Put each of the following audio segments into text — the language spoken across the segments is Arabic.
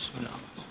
بسم الله.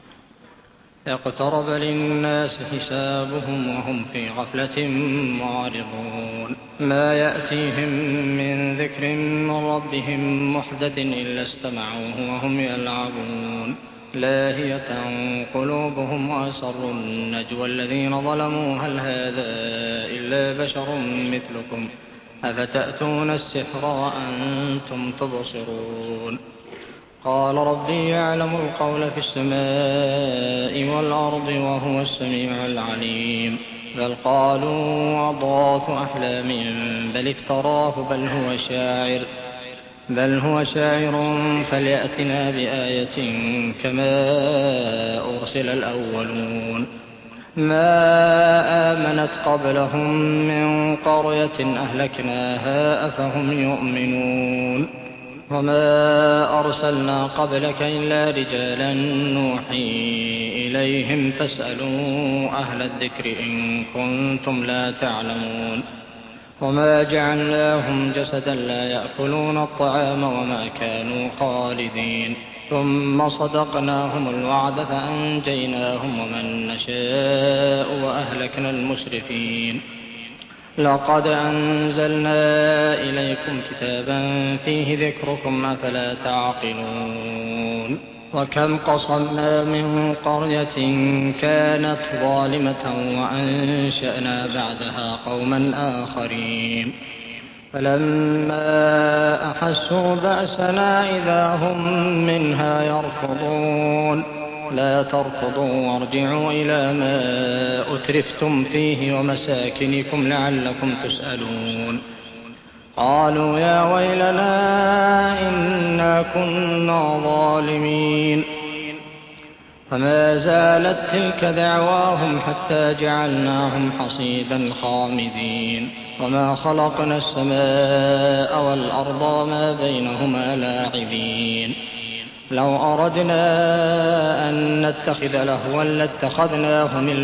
اقترب للناس حسابهم وهم في غفلة معرضون ما يأتيهم من ذكر من ربهم محدث إلا استمعوه وهم يلعبون لاهية قلوبهم وأسروا النجوى الذين ظلموا هل هذا إلا بشر مثلكم أفتأتون السحر وأنتم تبصرون قال ربي يعلم القول في السماء والأرض وهو السميع العليم بل قالوا أضغاث أحلام بل افتراه بل هو شاعر فليأتنا بآية كما أرسل الأولون ما آمنت قبلهم من قرية أهلكناها أفهم يؤمنون وما أرسلنا قبلك إلا رجالا نوحي إليهم فاسألوا أهل الذكر إن كنتم لا تعلمون وما جعلناهم جسدا لا يأكلون الطعام وما كانوا خالدين ثم صدقناهم الوعد فأنجيناهم ومن نشاء وأهلكنا المسرفين لقد أنزلنا إليكم كتابا فيه ذكركم أفلا تعقلون وكم قصمنا من قرية كانت ظالمة وأنشأنا بعدها قوما آخرين فلما أحسوا بأسنا إذا هم منها يركضون لا تركضوا وارجعوا إلى ما أترفتم فيه ومساكنكم لعلكم تسألون قالوا يا ويلنا إنا كنا ظالمين فما زالت تلك دعواهم حتى جعلناهم حصيدا خامدين وما خلقنا السماء والأرض وما بينهما لاعبين لو أردنا أن نتخذ لهوا لاتخذناه من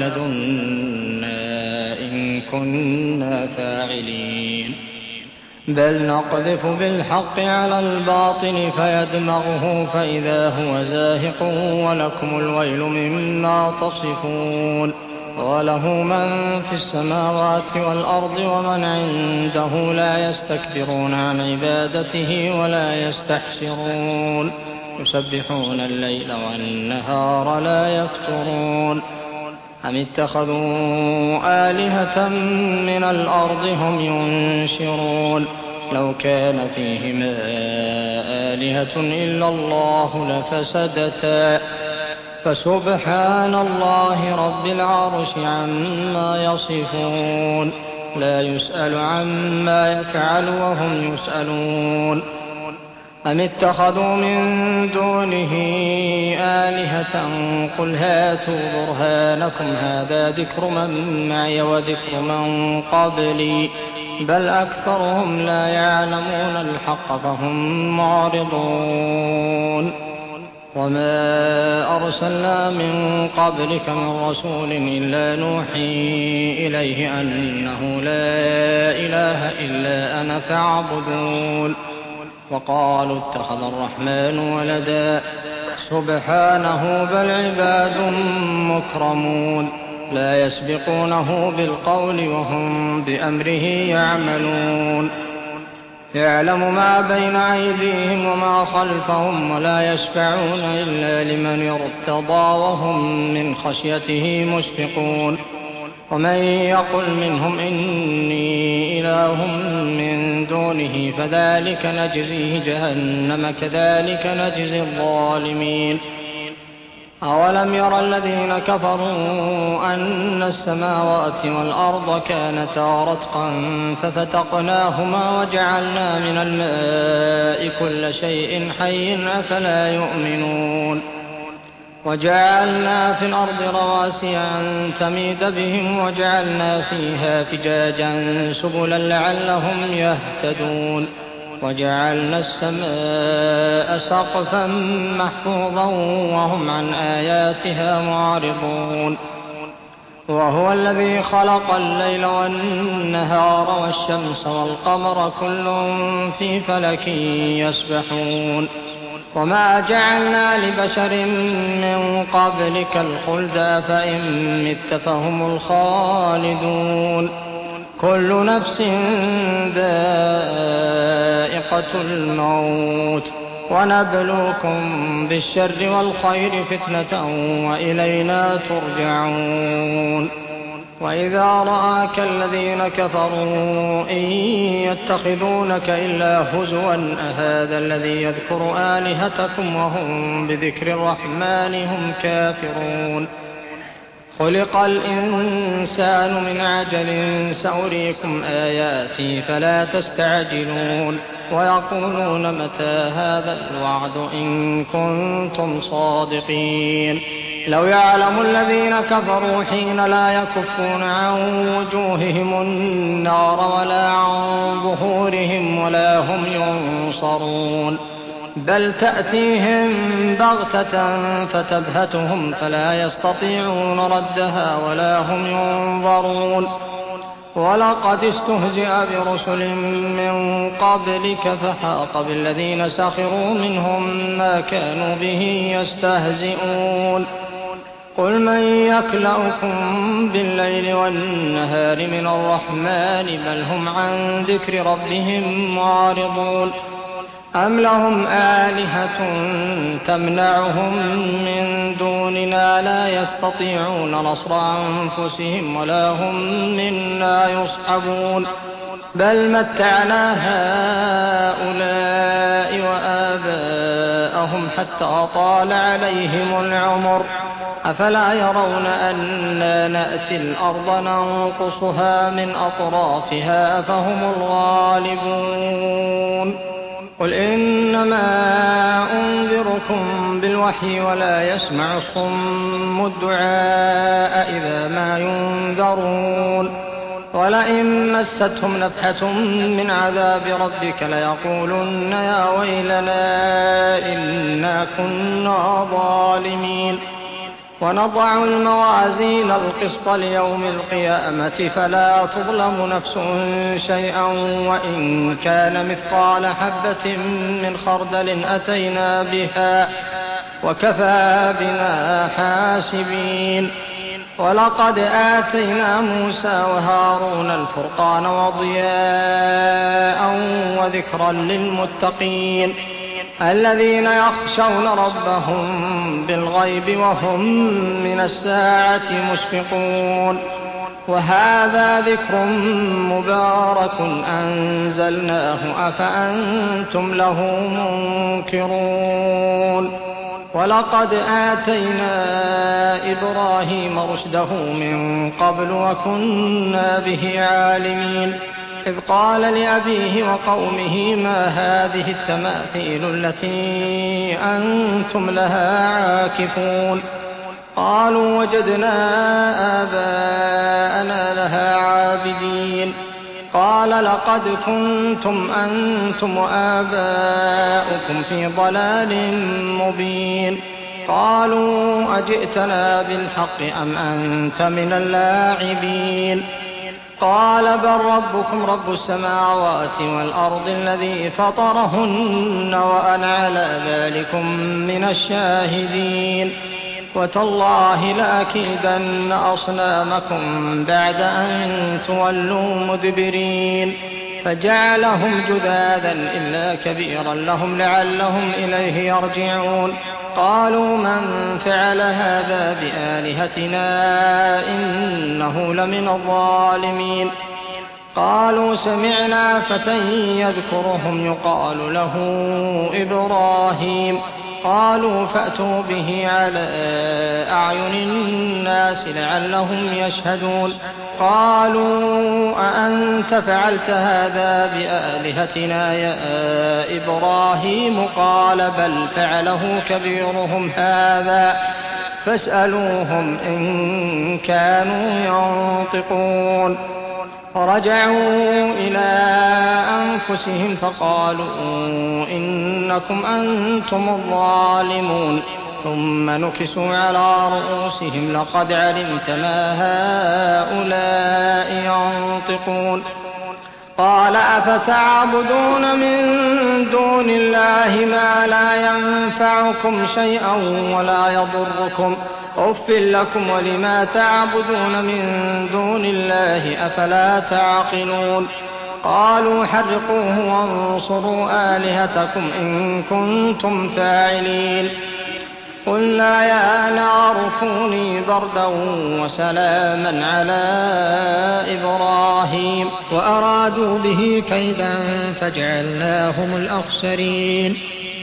لدنا إن كنا فاعلين بل نقذف بالحق على الباطل فيدمغه فإذا هو زاهق ولكم الويل مما تصفون وله من في السماوات والأرض ومن عنده لا يستكبرون عن عبادته ولا يستحسرون يسبحون الليل والنهار لا يفترون أم اتخذوا آلهة من الأرض هم ينشرون لو كان فيهما آلهة إلا الله لفسدتا فسبحان الله رب العرش عما يصفون لا يسأل عما يفعل وهم يسألون أم اتخذوا من دونه آلهة قل هاتوا برهانكم هذا ذكر من معي وذكر من قبلي بل أكثرهم لا يعلمون الحق فهم معرضون وما أرسلنا من قبلك من رسول إلا نوحي إليه أنه لا إله إلا أنا فاعبدون وقالوا اتخذ الرحمن ولدا سبحانه بل عباد مكرمون لا يسبقونه بالقول وهم بأمره يعملون يعلم ما بين أيديهم وما خلفهم ولا يشفعون إلا لمن ارتضى وهم من خشيته مشفقون ومن يقل منهم إني إله من دونه فذلك نجزيه جهنم كذلك نجزي الظالمين أولم ير الذين كفروا أن السماوات والأرض كانتا رتقا ففتقناهما وجعلنا من الماء كل شيء حي أفلا يؤمنون وجعلنا في الأرض رواسي أن تميد بهم وجعلنا فيها فجاجا سبلا لعلهم يهتدون وجعلنا السماء سقفا محفوظا وهم عن آياتها معرضون وهو الذي خلق الليل والنهار والشمس والقمر كل في فلك يسبحون وما جعلنا لبشر من قبلك الخلد أفإن مت فهم الخالدون كل نفس ذائقة الموت ونبلوكم بالشر والخير فتنة وإلينا ترجعون وإذا رآك الذين كفروا إن يتخذونك إلا هزوا أهذا الذي يذكر آلهتكم وهم بذكر الرحمن هم كافرون خلق الإنسان من عجل سأريكم آياتي فلا تستعجلون ويقولون متى هذا الوعد إن كنتم صادقين لو يعلم الذين كفروا حين لا يكفون عن وجوههم النار ولا عن ظهورهم ولا هم ينصرون بل تأتيهم بغتة فتبهتهم فلا يستطيعون ردها ولا هم ينظرون ولقد استهزئ برسل من قبلك فحاق بالذين سخروا منهم ما كانوا به يستهزئون قل من يكلؤكم بالليل والنهار من الرحمن بل هم عن ذكر ربهم معرضون أم لهم آلهة تمنعهم من دوننا لا يستطيعون نصر أنفسهم ولا هم منا يصحبون بل متعنا هؤلاء وآباءهم حتى طال عليهم العمر أفلا يرون أنا نأتي الأرض ننقصها من أطرافها فهم الغالبون قل إنما أنذركم بالوحي ولا يسمع الصم الدعاء إذا ما ينذرون ولئن مستهم نفحة من عذاب ربك ليقولن يا ويلنا إنا كنا ظالمين ونضع الموازين القسط ليوم القيامة فلا تظلم نفس شيئا وإن كان مثقال حبة من خردل أتينا بها وكفى بنا حاسبين ولقد آتينا موسى وهارون الفرقان وضياء وذكرا للمتقين الذين يخشون ربهم بالغيب وهم من الساعة مشفقون وهذا ذكر مبارك أنزلناه أفأنتم له منكرون ولقد آتينا إبراهيم رشده من قبل وكنا به عالمين إذ قال لأبيه وقومه ما هذه التماثيل التي أنتم لها عاكفون قالوا وجدنا آباءنا لها عابدين قال لقد كنتم أنتم وآباؤكم في ضلال مبين قالوا أجئتنا بالحق أم أنت من اللاعبين قال بل ربكم رب السماوات والأرض الذي فطرهن وأنا على ذلكم من الشاهدين وتالله لأكيدن أصنامكم بعد أن تولوا مدبرين فجعلهم جذاذا إلا كبيرا لهم لعلهم إليه يرجعون قالوا من فعل هذا بآلهتنا إنه لمن الظالمين قالوا سمعنا فتى يذكرهم يقال له إبراهيم قالوا فأتوا به على أعين الناس لعلهم يشهدون قالوا أأنت فعلت هذا بآلهتنا يا إبراهيم قال بل فعله كبيرهم هذا فاسألوهم إن كانوا ينطقون فرجعوا إلى أنفسهم فقالوا إنكم أنتم الظالمون ثم نكسوا على رؤوسهم لقد علمت ما هؤلاء ينطقون قال أفتعبدون من دون الله ما لا ينفعكم شيئا ولا يضركم أف لكم ولما تعبدون من دون الله أفلا تعقلون قالوا حرقوه وانصروا آلهتكم إن كنتم فاعلين قلنا يا نار كوني بردا وسلاما على إبراهيم وأرادوا به كيدا فجعلناهم الأخسرين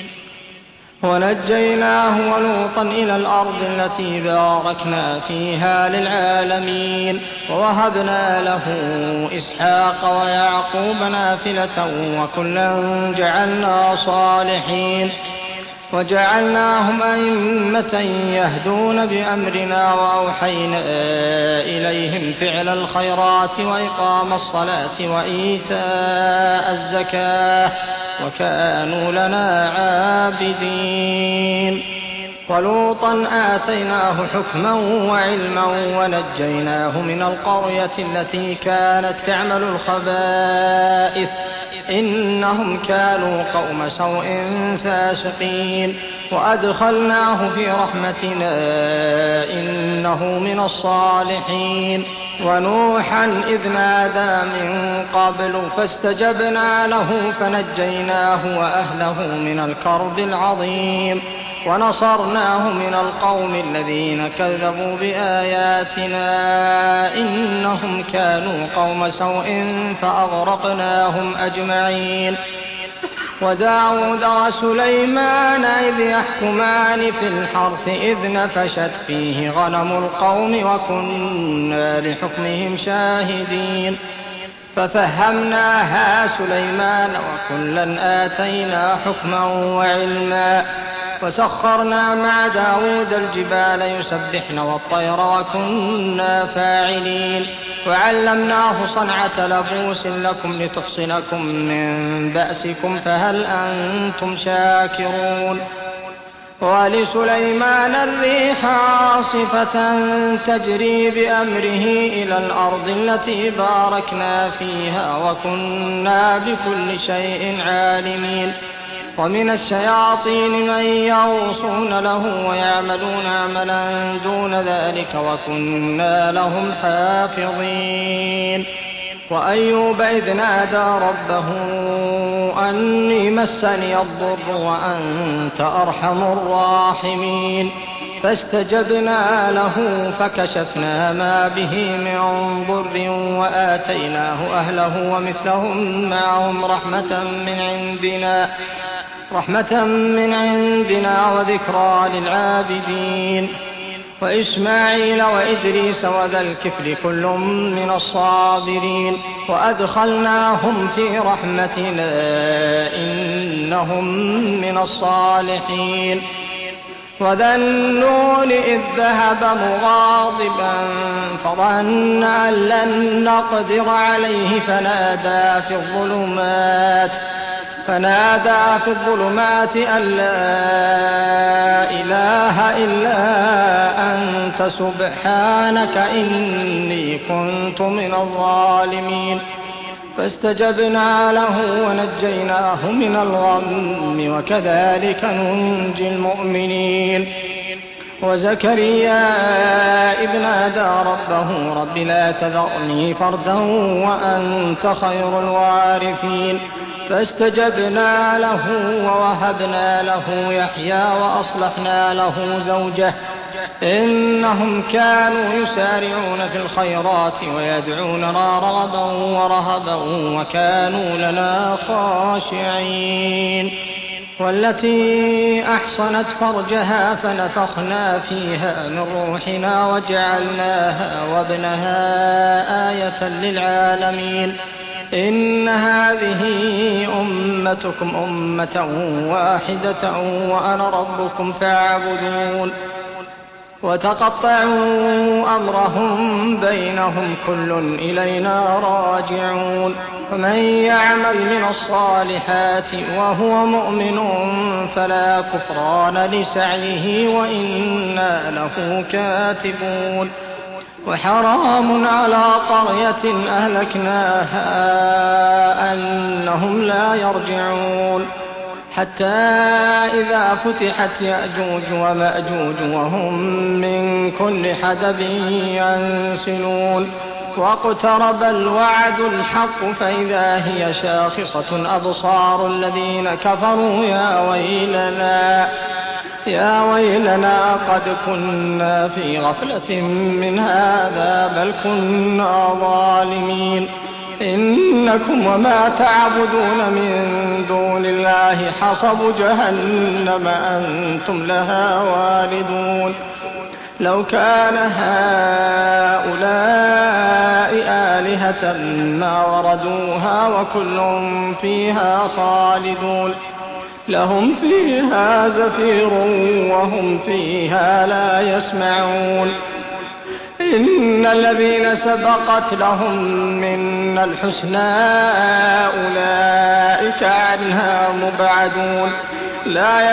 ونجيناه ولوطا إلى الأرض التي باركنا فيها للعالمين ووهبنا له إسحاق ويعقوب نافلة وكلا جعلنا صالحين وجعلناهم أئمة يهدون بأمرنا وأوحينا إليهم فعل الخيرات وإقام الصلاة وإيتاء الزكاة وكانوا لنا عابدين ولوطا آتيناه حكما وعلما ونجيناه من القرية التي كانت تعمل الخبائث إنهم كانوا قوم سوء فاسقين وأدخلناه في رحمتنا إنه من الصالحين ونوحا إذ نادى من قبل فاستجبنا له فنجيناه وأهله من الكرب العظيم ونصرناه من القوم الذين كذبوا بآياتنا إنهم كانوا قوم سوء فأغرقناهم أجمعين وداود وسليمان إذ يحكمان في الحرث إذ نفشت فيه غنم القوم وكنا لحكمهم شاهدين ففهمناها سليمان وكلا آتينا حكما وعلما وسخرنا مع داود الجبال يسبحن والطير وكنا فاعلين وعلمناه صنعة لبوس لكم لتحصنكم من بأسكم فهل أنتم شاكرون ولسليمان الريح عاصفة تجري بأمره إلى الأرض التي باركنا فيها وكنا بكل شيء عالمين ومن الشياطين من يغوصون له ويعملون عملا دون ذلك وكنا لهم حافظين وأيوب إذ نادى ربه أني مسني الضر وأنت أرحم الراحمين فاستجبنا له فكشفنا ما به من ضر وآتيناه أهله ومثلهم معهم رحمة من عندنا وذكرى للعابدين وإسماعيل وإدريس وذا الكفل كل من الصابرين وأدخلناهم في رحمتنا إنهم من الصالحين وذا النون إذ ذهب مغاضبا فظن أن لن نقدر عليه فنادى في الظلمات أن لا إله إلا أنت سبحانك إني كنت من الظالمين فاستجبنا له ونجيناه من الغم وكذلك ننجي المؤمنين وزكريا إذ نادى ربه رب لا تذرني فردا وأنت خير الوارثين فاستجبنا له ووهبنا له يحيى وأصلحنا له زوجه إنهم كانوا يسارعون في الخيرات ويدعوننا رغبا ورهبا وكانوا لنا خاشعين والتي أحصنت فرجها فنفخنا فيها من روحنا وجعلناها وابنها آية للعالمين إن هذه أمتكم أمة واحدة وأنا ربكم فاعبدون وتقطعوا أمرهم بينهم كل إلينا راجعون ومن يعمل من الصالحات وهو مؤمن فلا كفران لسعيه وإنا له كاتبون وحرام على قرية أهلكناها أنهم لا يرجعون حتى إذا فتحت يأجوج ومأجوج وهم من كل حدب ينسلون واقترب الوعد الحق فإذا هي شاخصة أبصار الذين كفروا يا ويلنا قد كنا في غفلة من هذا بل كنا ظالمين إنكم وما تعبدون من دون الله حصب جهنم أنتم لها واردون لو كان هؤلاء آلهة ما وردوها وكل فيها خالدون لهم فيها زفير وهم فيها لا يسمعون إن الذين سبقت لهم منا الحسنى أولئك عنها مبعدون لا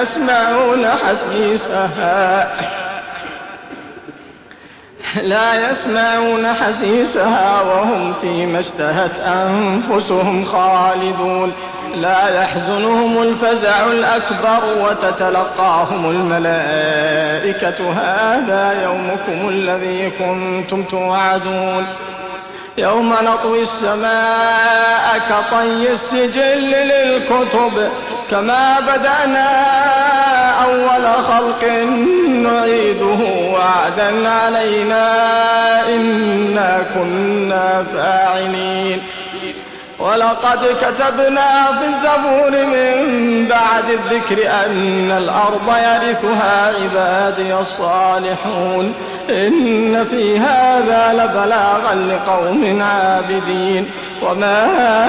يسمعون حسيسها وهم فيما اشتهت أنفسهم خالدون لا يحزنهم الفزع الأكبر وتتلقاهم الملائكة هذا يومكم الذي كنتم توعدون يوم نطوي السماء كطي السجل للكتب كما بدأنا أول خلق نعيده وعدا علينا إنا كنا فاعلين ولقد كتبنا في الزبور من بعد الذكر أن الأرض يرثها عبادي الصالحون إن في هذا لبلاغا لقوم عابدين وما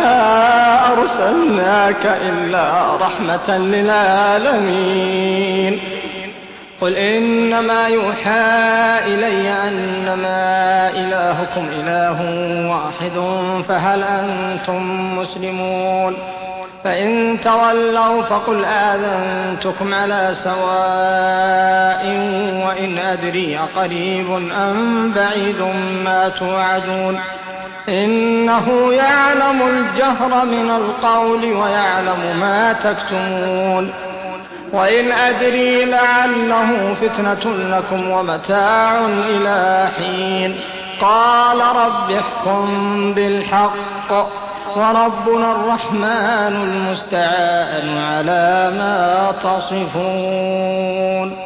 أرسلناك إلا رحمة للعالمين قل إنما يوحى إلي أنما إلهكم إله واحد فهل أنتم مسلمون فإن تولوا فقل آذنتكم على سواء وإن أدري قريب أم بعيد ما توعدون إنه يعلم الجهر من القول ويعلم ما تكتمون وإن أدري لعله فتنة لكم ومتاع إلى حين قال رب احكم بالحق وربنا الرحمن المستعان على ما تصفون